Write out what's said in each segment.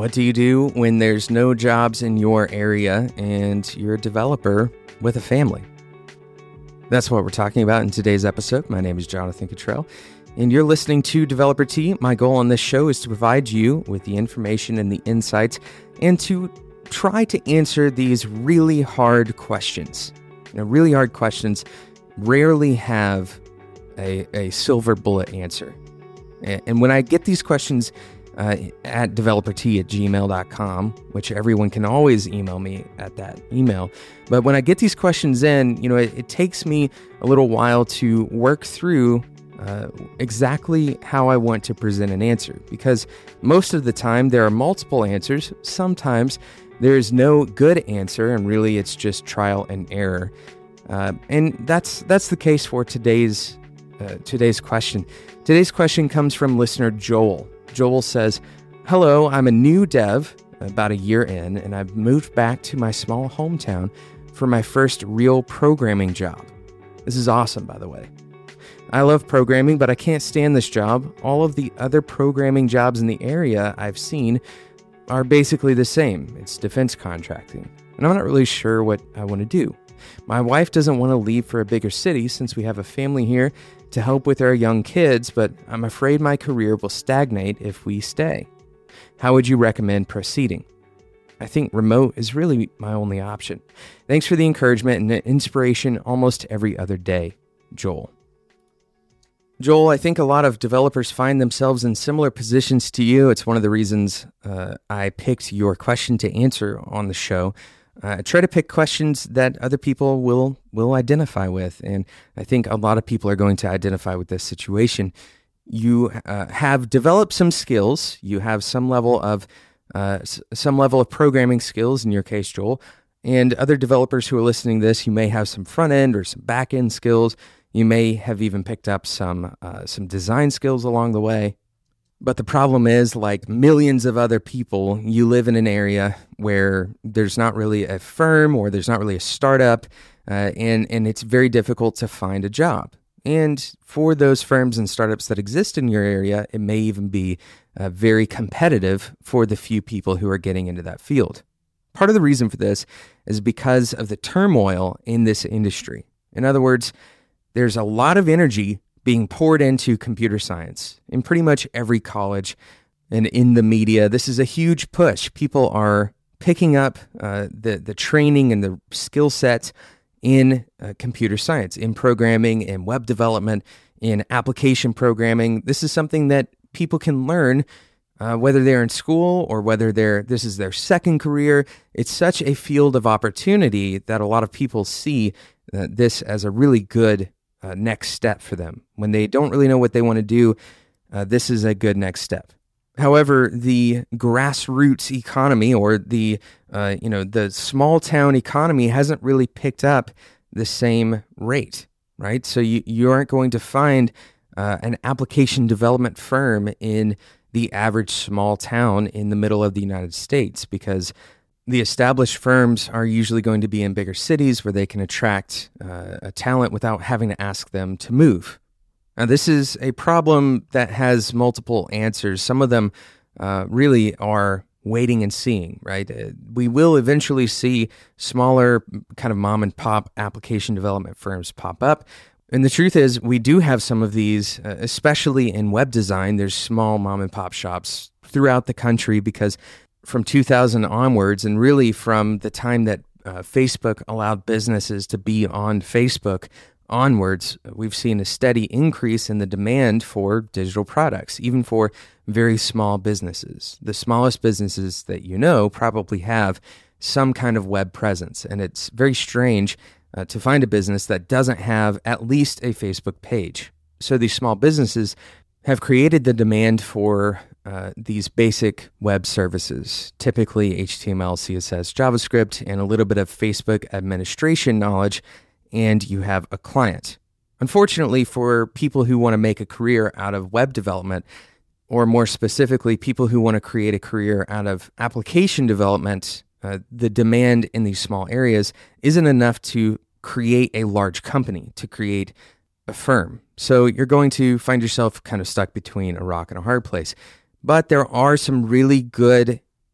What do you do when there's no jobs in your area and you're a developer with a family? That's what we're talking about in today's episode. My name is Jonathan Cottrell, and you're listening to Developer Tea. My goal on this show is to provide you with the information and the insights and to try to answer these really hard questions. Really hard questions rarely have a silver bullet answer. And when I get these questions at developertea@gmail.com, which everyone can always email me at that email. But when I get these questions in, it takes me a little while to work through exactly how I want to present an answer. Because most of the time there are multiple answers. Sometimes there is no good answer, and really it's just trial and error. And that's the case for today's question. Today's question comes from listener Joel. Joel says, "Hello, I'm a new dev, about a year in, and I've moved back to my small hometown for my first real programming job. This is awesome, by the way. I love programming, but I can't stand this job. All of the other programming jobs in the area I've seen are basically the same. It's defense contracting, and I'm not really sure what I want to do. My wife doesn't want to leave for a bigger city since we have a family here to help with our young kids, but I'm afraid my career will stagnate if we stay. How would you recommend proceeding? I think remote is really my only option. Thanks for the encouragement and the inspiration almost every other day, Joel." Joel, I think a lot of developers find themselves in similar positions to you. It's one of the reasons I picked your question to answer on the show. Try to pick questions that other people will identify with, and I think a lot of people are going to identify with this situation. You have developed some skills. You have some level of programming skills. In your case, Joel, and other developers who are listening to this, you may have some front end or some back end skills. You may have even picked up some design skills along the way. But the problem is, like millions of other people, you live in an area where there's not really a firm or there's not really a startup, and it's very difficult to find a job. And for those firms and startups that exist in your area, it may even be very competitive for the few people who are getting into that field. Part of the reason for this is because of the turmoil in this industry. In other words, there's a lot of energy being poured into computer science in pretty much every college and in the media. This is a huge push. People are picking up the training and the skill sets in computer science, in programming, in web development, in application programming. This is something that people can learn whether they're in school or whether this is their second career. It's such a field of opportunity that a lot of people see this as a really good next step for them. When they don't really know what they want to do, this is a good next step. However, the grassroots economy or the small town economy hasn't really picked up the same rate, right? So you aren't going to find an application development firm in the average small town in the middle of the United States, because the established firms are usually going to be in bigger cities where they can attract a talent without having to ask them to move. Now, this is a problem that has multiple answers. Some of them really are waiting and seeing, right? We will eventually see smaller kind of mom and pop application development firms pop up. And the truth is, we do have some of these, especially in web design. There's small mom and pop shops throughout the country because from 2000 onwards, and really from the time that Facebook allowed businesses to be on Facebook onwards, we've seen a steady increase in the demand for digital products, even for very small businesses. The smallest businesses that you know probably have some kind of web presence, and it's very strange to find a business that doesn't have at least a Facebook page. So these small businesses have created the demand for these basic web services, typically HTML, CSS, JavaScript, and a little bit of Facebook administration knowledge, and you have a client. Unfortunately, for people who want to make a career out of web development, or more specifically, people who want to create a career out of application development, the demand in these small areas isn't enough to create a large company, to create a firm. So you're going to find yourself kind of stuck between a rock and a hard place. But there are some really good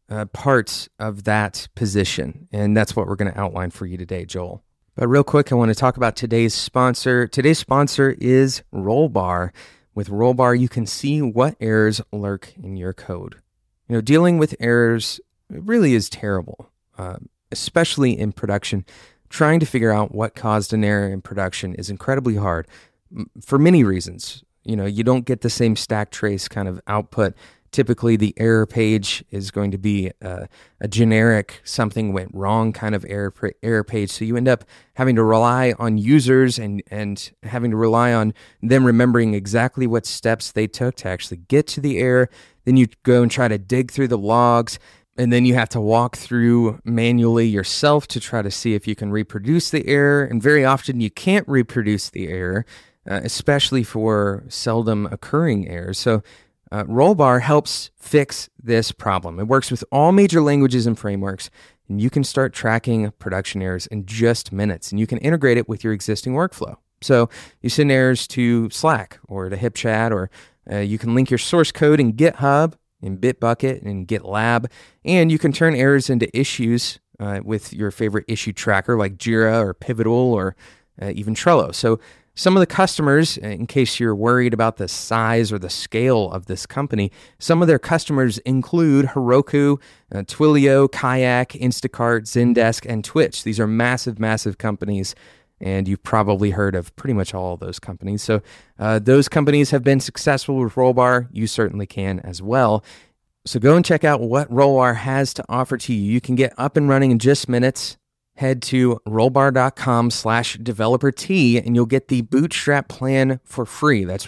parts of that position. And that's what we're going to outline for you today, Joel. But real quick, I want to talk about today's sponsor. Today's sponsor is Rollbar. With Rollbar, you can see what errors lurk in your code. Dealing with errors really is terrible, especially in production. Trying to figure out what caused an error in production is incredibly hard for many reasons. You don't get the same stack trace kind of output. Typically, the error page is going to be a generic something went wrong kind of error page. So you end up having to rely on users and having to rely on them remembering exactly what steps they took to actually get to the error. Then you go and try to dig through the logs, and then you have to walk through manually yourself to try to see if you can reproduce the error. And very often you can't reproduce the error, especially for seldom occurring errors. So Rollbar helps fix this problem. It works with all major languages and frameworks, and you can start tracking production errors in just minutes, and you can integrate it with your existing workflow. So you send errors to Slack or to HipChat, or you can link your source code in GitHub, in Bitbucket, and GitLab, and you can turn errors into issues with your favorite issue tracker like Jira or Pivotal or even Trello. So some of the customers, in case you're worried about the size or the scale of this company, some of their customers include Heroku, Twilio, Kayak, Instacart, Zendesk, and Twitch. These are massive, massive companies, and you've probably heard of pretty much all of those companies. So those companies have been successful with Rollbar. You certainly can as well. So go and check out what Rollbar has to offer to you. You can get up and running in just minutes. Head to rollbar.com/developer-T and you'll get the Bootstrap plan for free. That's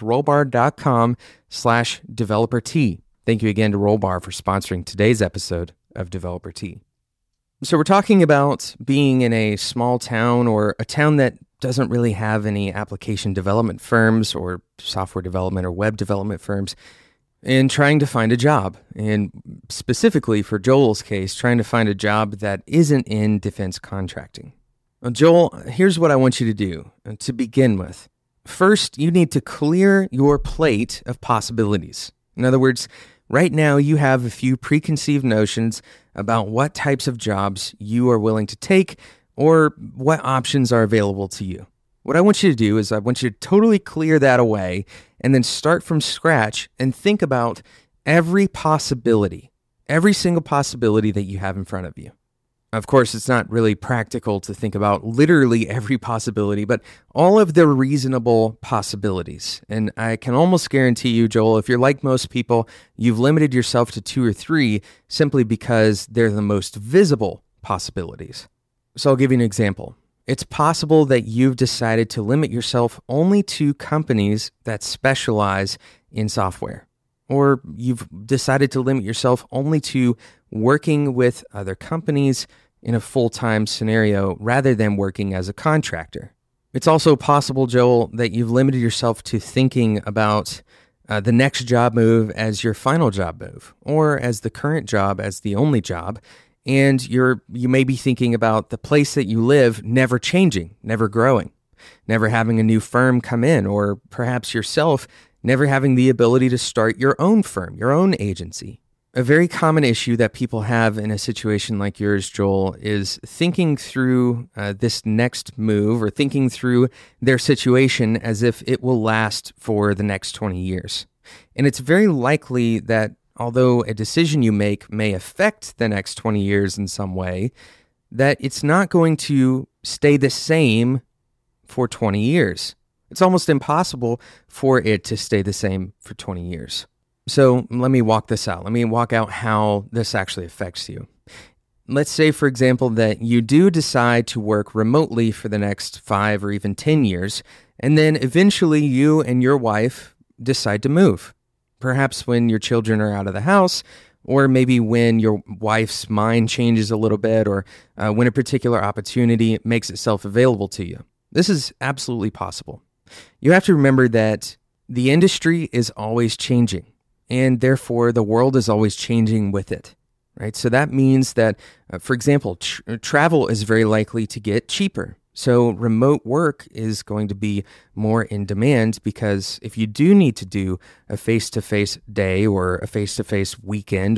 rollbar.com/developer-T. Thank you again to Rollbar for sponsoring today's episode of Developer T. So we're talking about being in a small town or a town that doesn't really have any application development firms or software development or web development firms, and trying to find a job. And specifically for Joel's case, trying to find a job that isn't in defense contracting. Well, Joel, here's what I want you to do to begin with. First, you need to clear your plate of possibilities. In other words, right now you have a few preconceived notions about what types of jobs you are willing to take or what options are available to you. What I want you to do is I want you to totally clear that away and then start from scratch and think about every possibility, every single possibility that you have in front of you. Of course, it's not really practical to think about literally every possibility, but all of the reasonable possibilities. And I can almost guarantee you, Joel, if you're like most people, you've limited yourself to 2 or 3 simply because they're the most visible possibilities. So I'll give you an example. It's possible that you've decided to limit yourself only to companies that specialize in software. Or you've decided to limit yourself only to working with other companies in a full-time scenario rather than working as a contractor. It's also possible, Joel, that you've limited yourself to thinking about the next job move as your final job move, or as the current job as the only job. And you may be thinking about the place that you live never changing, never growing, never having a new firm come in, or perhaps yourself never having the ability to start your own firm, your own agency. A very common issue that people have in a situation like yours, Joel, is thinking through this next move or thinking through their situation as if it will last for the next 20 years. And it's very likely that although a decision you make may affect the next 20 years in some way, that it's not going to stay the same for 20 years. It's almost impossible for it to stay the same for 20 years. So let me walk this out. Let me walk out how this actually affects you. Let's say, for example, that you do decide to work remotely for the next 5 or even 10 years, and then eventually you and your wife decide to move. Perhaps when your children are out of the house, or maybe when your wife's mind changes a little bit, or when a particular opportunity makes itself available to you. This is absolutely possible. You have to remember that the industry is always changing, and therefore the world is always changing with it, right? So that means that, for example, travel is very likely to get cheaper. So remote work is going to be more in demand because if you do need to do a face-to-face day or a face-to-face weekend or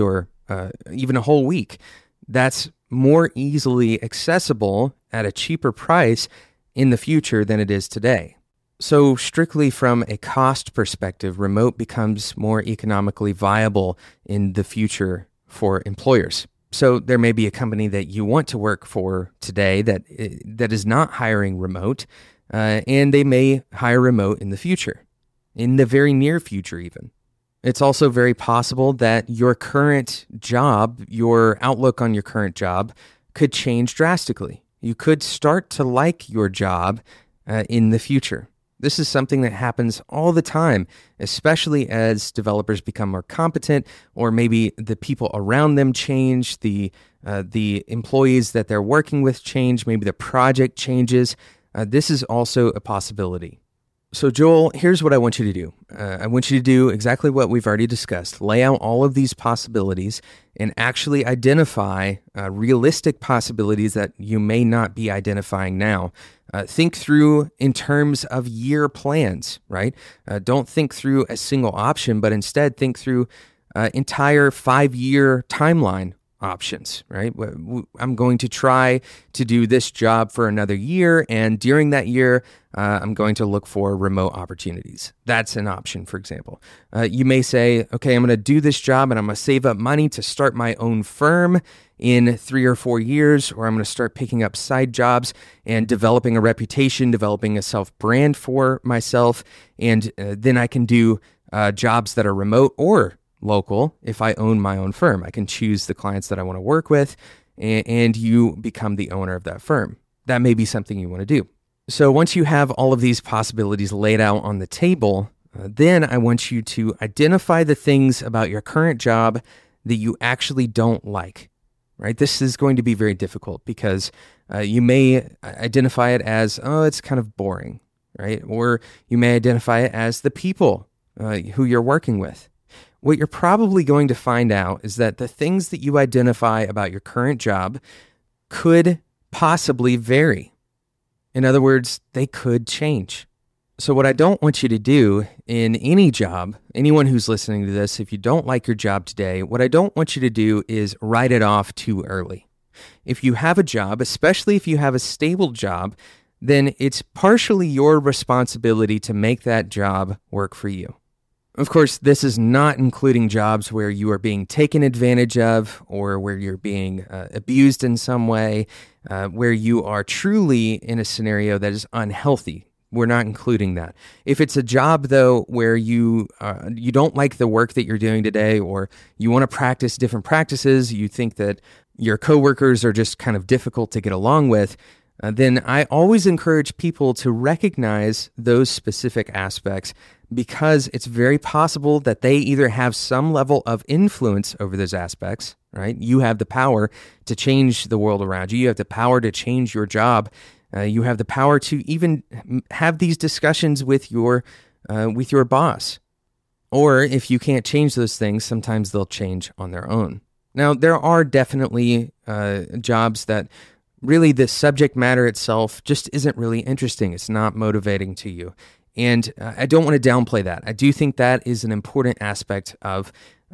even a whole week. That's more easily accessible at a cheaper price in the future than it is today. So strictly from a cost perspective, remote becomes more economically viable in the future for employers. So there may be a company that you want to work for today that is not hiring remote, and they may hire remote in the future, in the very near future even. It's also very possible that your current job, your outlook on your current job could change drastically. You could start to like your job in the future. This is something that happens all the time, especially as developers become more competent, or maybe the people around them change, the employees that they're working with change, maybe the project changes. This is also a possibility. So Joel, here's what I want you to do. I want you to do exactly what we've already discussed. Lay out all of these possibilities and actually identify realistic possibilities that you may not be identifying now. Think through in terms of year plans, right? Don't think through a single option, but instead think through entire 5-year timeline options, right? I'm going to try to do this job for another year, and during that year, I'm going to look for remote opportunities. That's an option, for example. You may say, okay, I'm going to do this job and I'm going to save up money to start my own firm in 3 or 4 years, or I'm going to start picking up side jobs and developing a reputation, developing a self-brand for myself, and then I can do jobs that are remote or local. If I own my own firm, I can choose the clients that I want to work with, and you become the owner of that firm. That may be something you want to do. So once you have all of these possibilities laid out on the table, then I want you to identify the things about your current job that you actually don't like, right? This is going to be very difficult because you may identify it as, oh, it's kind of boring, right? Or you may identify it as the people who you're working with. What you're probably going to find out is that the things that you identify about your current job could possibly vary. In other words, they could change. So what I don't want you to do in any job, anyone who's listening to this, if you don't like your job today, what I don't want you to do is write it off too early. If you have a job, especially if you have a stable job, then it's partially your responsibility to make that job work for you. Of course, this is not including jobs where you are being taken advantage of or where you're being abused in some way, where you are truly in a scenario that is unhealthy. We're not including that. If it's a job, though, where you don't like the work that you're doing today, or you want to practice different practices, you think that your coworkers are just kind of difficult to get along with, then I always encourage people to recognize those specific aspects, because it's very possible that they either have some level of influence over those aspects, right? You have the power to change the world around you. You have the power to change your job. You have the power to even have these discussions with your boss. Or if you can't change those things, sometimes they'll change on their own. Now, there are definitely jobs that really the subject matter itself just isn't really interesting. It's not motivating to you. And I don't want to downplay that. I do think that is an important aspect of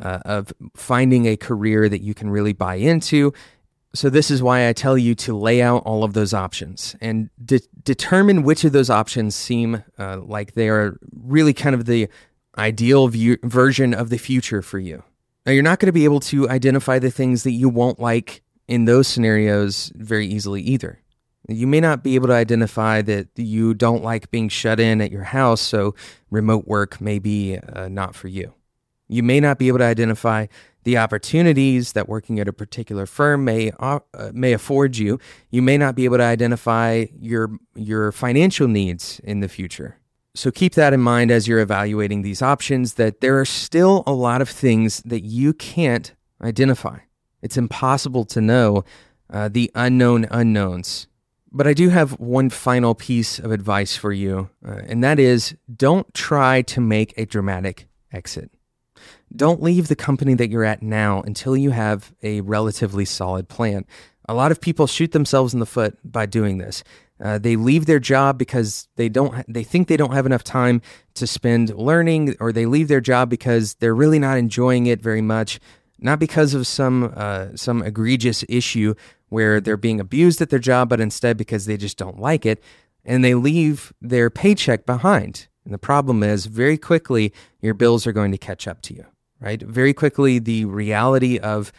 finding a career that you can really buy into. So this is why I tell you to lay out all of those options and determine which of those options seem like they are really kind of the ideal version of the future for you. Now, you're not going to be able to identify the things that you won't like in those scenarios very easily either. You may not be able to identify that you don't like being shut in at your house, so remote work may be not for you. You may not be able to identify the opportunities that working at a particular firm may afford you. You may not be able to identify your financial needs in the future. So keep that in mind as you're evaluating these options, that there are still a lot of things that you can't identify. It's impossible to know the unknown unknowns. But I do have one final piece of advice for you, and that is, don't try to make a dramatic exit. Don't leave the company that you're at now until you have a relatively solid plan. A lot of people shoot themselves in the foot by doing this. They leave their job because they think they don't have enough time to spend learning, or they leave their job because they're really not enjoying it very much. not because of some egregious issue where they're being abused at their job, but instead because they just don't like it, and they leave their paycheck behind. And the problem is, very quickly, your bills are going to catch up to you, right? Very quickly, the reality of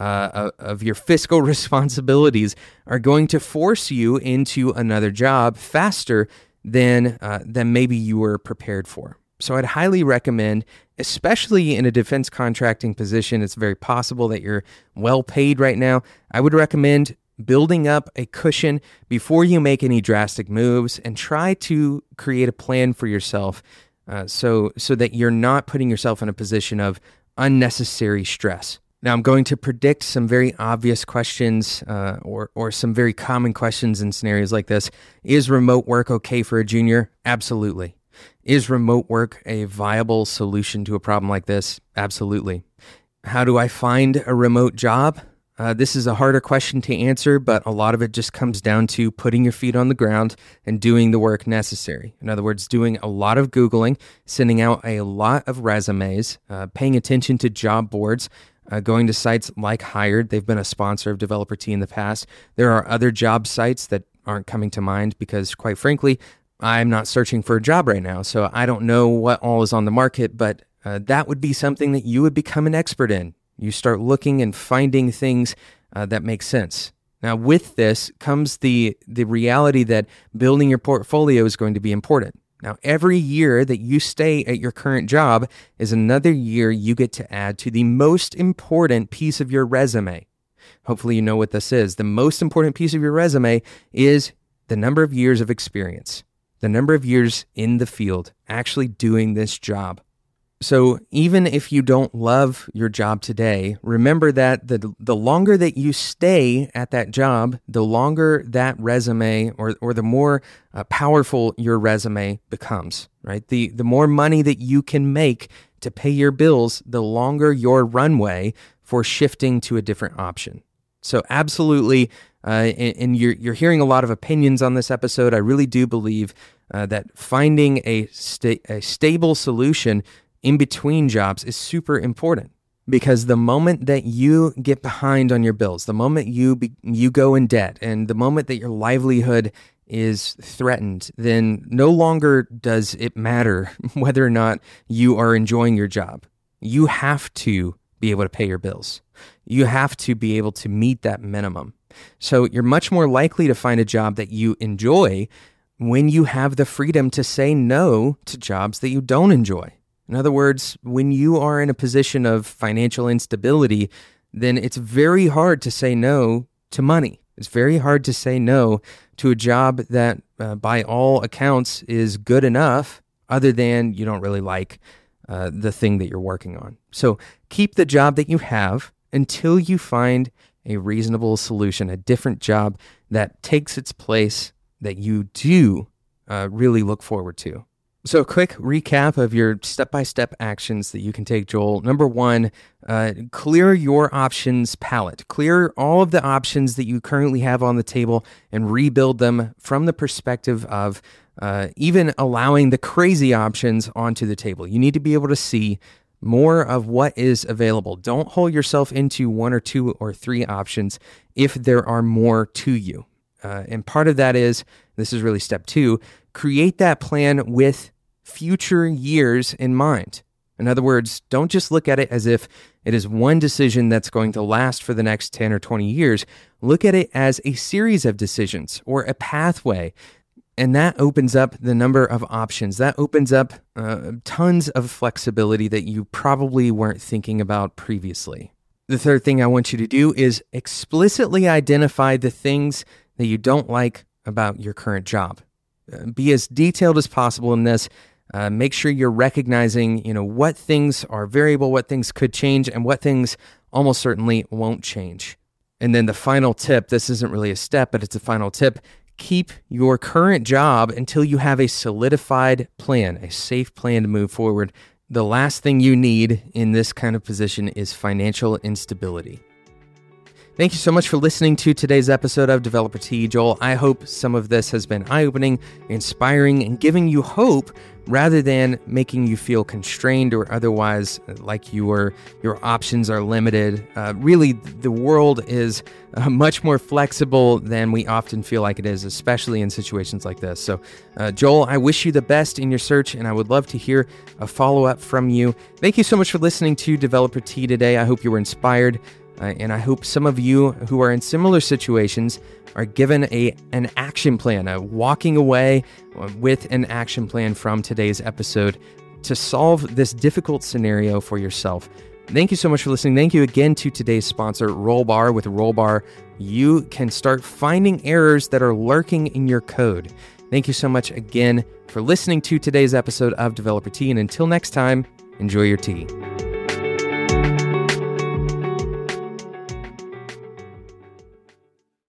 your fiscal responsibilities are going to force you into another job faster than maybe you were prepared for. So I'd highly recommend, especially in a defense contracting position, it's very possible that you're well paid right now. I would recommend building up a cushion before you make any drastic moves, and try to create a plan for yourself so that you're not putting yourself in a position of unnecessary stress. Now, I'm going to predict some very obvious questions or some very common questions in scenarios like this. Is remote work okay for a junior? Absolutely. Is remote work a viable solution to a problem like this? Absolutely. How do I find a remote job? This is a harder question to answer, but a lot of it just comes down to putting your feet on the ground and doing the work necessary. In other words, doing a lot of Googling, sending out a lot of resumes, paying attention to job boards, going to sites like Hired. They've been a sponsor of Developer T in the past. There are other job sites that aren't coming to mind because, quite frankly, I'm not searching for a job right now, so I don't know what all is on the market, but that would be something that you would become an expert in. You start looking and finding things that make sense. Now, with this comes the reality that building your portfolio is going to be important. Now, every year that you stay at your current job is another year you get to add to the most important piece of your resume. Hopefully you know what this is. The most important piece of your resume is the number of years of experience, the number of years in the field, actually doing this job. So even if you don't love your job today, remember that the longer that you stay at that job, the longer that resume or the more powerful your resume becomes, right? The more money that you can make to pay your bills, the longer your runway for shifting to a different option. So absolutely, and you're hearing a lot of opinions on this episode. I really do believe that finding a stable solution in between jobs is super important, because the moment that you get behind on your bills, the moment you go in debt, and the moment that your livelihood is threatened, then no longer does it matter whether or not you are enjoying your job. You have to be able to pay your bills. You have to be able to meet that minimum. So you're much more likely to find a job that you enjoy when you have the freedom to say no to jobs that you don't enjoy. In other words, when you are in a position of financial instability, then it's very hard to say no to money. It's very hard to say no to a job that, by all accounts, is good enough, other than you don't really like the thing that you're working on. So keep the job that you have until you find a reasonable solution, a different job that takes its place, that you do really look forward to. So a quick recap of your step-by-step actions that you can take, Joel. Number one, clear your options palette. Clear all of the options that you currently have on the table and rebuild them from the perspective of even allowing the crazy options onto the table. You need to be able to see more of what is available. Don't hold yourself into one or two or three options if there are more to you. And part of that is, this is really step two, create that plan with future years in mind. In other words, don't just look at it as if it is one decision that's going to last for the next 10 or 20 years. Look at it as a series of decisions or a pathway. And that opens up the number of options. That opens up tons of flexibility that you probably weren't thinking about previously. The third thing I want you to do is explicitly identify the things that you don't like about your current job. Be as detailed as possible in this. Make sure you're recognizing, what things are variable, what things could change, and what things almost certainly won't change. And then the final tip, this isn't really a step, but it's a final tip. Keep your current job until you have a solidified plan, a safe plan to move forward. The last thing you need in this kind of position is financial instability. Thank you so much for listening to today's episode of Developer Tea. Joel, I hope some of this has been eye-opening, inspiring, and giving you hope rather than making you feel constrained or otherwise like your options are limited. Really, the world is much more flexible than we often feel like it is, especially in situations like this. So, Joel, I wish you the best in your search, and I would love to hear a follow-up from you. Thank you so much for listening to Developer Tea today. I hope you were inspired. And I hope some of you who are in similar situations are given an action plan, walking away with an action plan from today's episode to solve this difficult scenario for yourself. Thank you so much for listening. Thank you again to today's sponsor, Rollbar. With Rollbar, you can start finding errors that are lurking in your code. Thank you so much again for listening to today's episode of Developer Tea. And until next time, enjoy your tea.